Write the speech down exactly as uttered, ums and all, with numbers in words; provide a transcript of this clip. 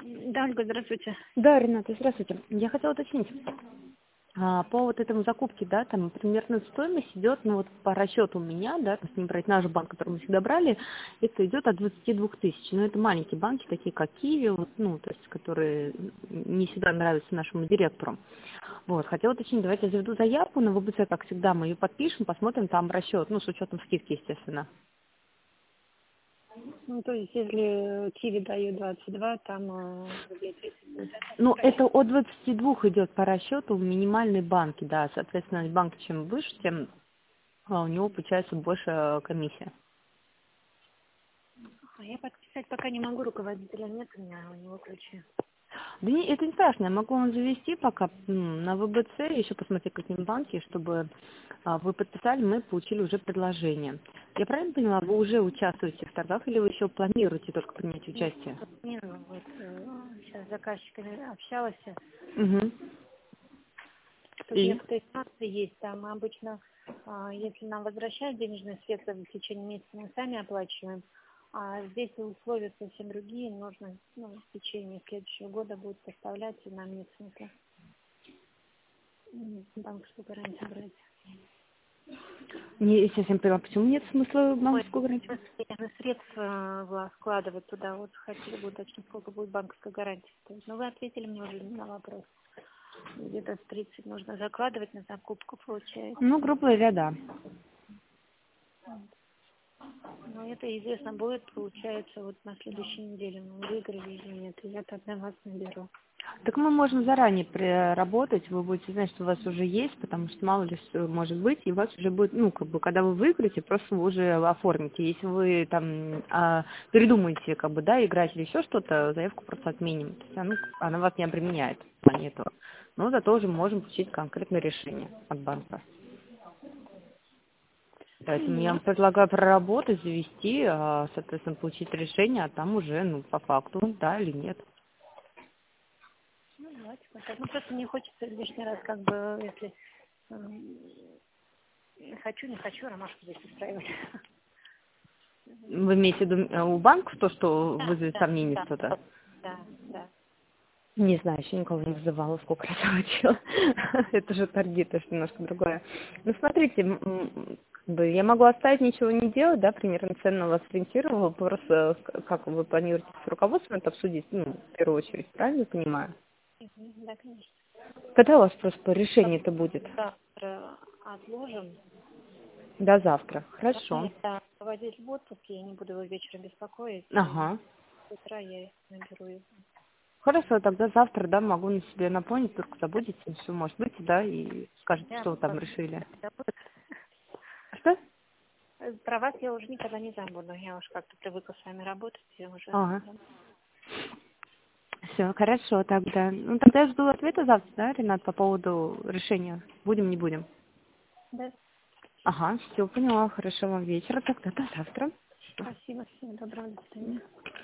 Да, Ольга, здравствуйте. Да, Рената, здравствуйте. Я хотела уточнить. А, по вот этому закупке, да, там примерно стоимость идет, ну вот по расчету у меня, да, если не брать наш банк, который мы всегда брали, это идет от двадцати двух тысяч. Но это маленькие банки, такие как Киви, вот, ну, то есть, которые не всегда нравятся нашему директору. Вот, хотела уточнить, давайте я заведу заявку на ВБЦ, как всегда, мы ее подпишем, посмотрим там расчет, ну, с учетом скидки, естественно. Ну, то есть, если Киви дают двадцать два, там э, рублей тридцать будет. Ну, это от двадцати двух идет по расчету в минимальной банке, да, соответственно, банк чем выше, тем а, у него получается больше э, комиссия. А я подписать пока не могу, руководителя нет у меня, у него ключи. Да не, это не страшно, я могу вам завести пока м, на ВБЦ, еще посмотреть, какие банки, чтобы а, вы подписали, мы получили уже предложение. Я правильно поняла, вы уже участвуете в торгах или вы еще планируете только принять Нет, участие? не, ну, вот э, сейчас с заказчиками общалась, Угу. тут И? некоторые санкции есть, там обычно, а, если нам возвращают денежные средства в течение месяца, мы сами оплачиваем, а здесь условия совсем другие, нужно ну, в течение следующего года будет поставлять, и нам нет смысла м, банковскую гарантию брать. Не совсем поняла, почему нет смысла Ой, банковскую гарантию? мы средства э, вкладывать туда, вот хотели бы уточнить, сколько будет банковская гарантия стоить. Но вы ответили мне уже на вопрос. Где-то тридцать нужно закладывать на закупку, получается. Ну, грубо говоря, да. Но это известно будет, получается, вот на следующей неделе мы выиграли или нет. И я тогда вас наберу. Так мы можем заранее проработать, вы будете знать, что у вас уже есть, потому что мало ли что может быть, и у вас уже будет, ну, как бы, когда вы выиграете, просто вы уже оформите. Если вы там а, передумаете, как бы, да, играть или еще что-то, заявку просто отменим. То есть она, она вас не обременяет в плане этого. Но зато уже можем получить конкретное решение от банка. Поэтому я Ну, вам предлагаю проработать, завести, а, соответственно, получить решение, а там уже, ну, по факту, да или нет. ну, давайте вот так. Ну, просто не хочется лишний раз, как бы, если эм, хочу, не хочу, ромашку здесь устраивать. Вы имеете в виду э, у банка то, что Да, вызовет да, сомнение да, что-то? да, да. Не знаю, еще никого не вызывала, сколько раз хотела. Это же торги, то что немножко другое. Ну, смотрите, м, м, как бы я могу оставить ничего не делать, да, примерно ценно вас ориентировала, просто э, как вы планируете с руководством это обсудить, ну, в первую очередь, правильно я понимаю? Мгм, да, конечно. Когда у вас просто решение это будет? Завтра отложим. До завтра. Хорошо. Да, водитель в отпуске, я не буду его вечером беспокоить, и Ага. с утра я наберу его. Хорошо, тогда завтра, да, могу на себе напомнить, только забудете, все может быть, да, и скажете, Я что вы там вас решили. не забуду. Что? Э, Про вас я уже никогда не забуду. Я уж как-то привыкла с вами работать, и уже... Ага. Все, хорошо тогда. Ну, тогда я жду ответа завтра, да, Ренат, по поводу решения. Будем, не будем. Да, Ага, все, поняла. Хорошо вам вечера. Тогда до завтра. спасибо, всего доброго, до свидания.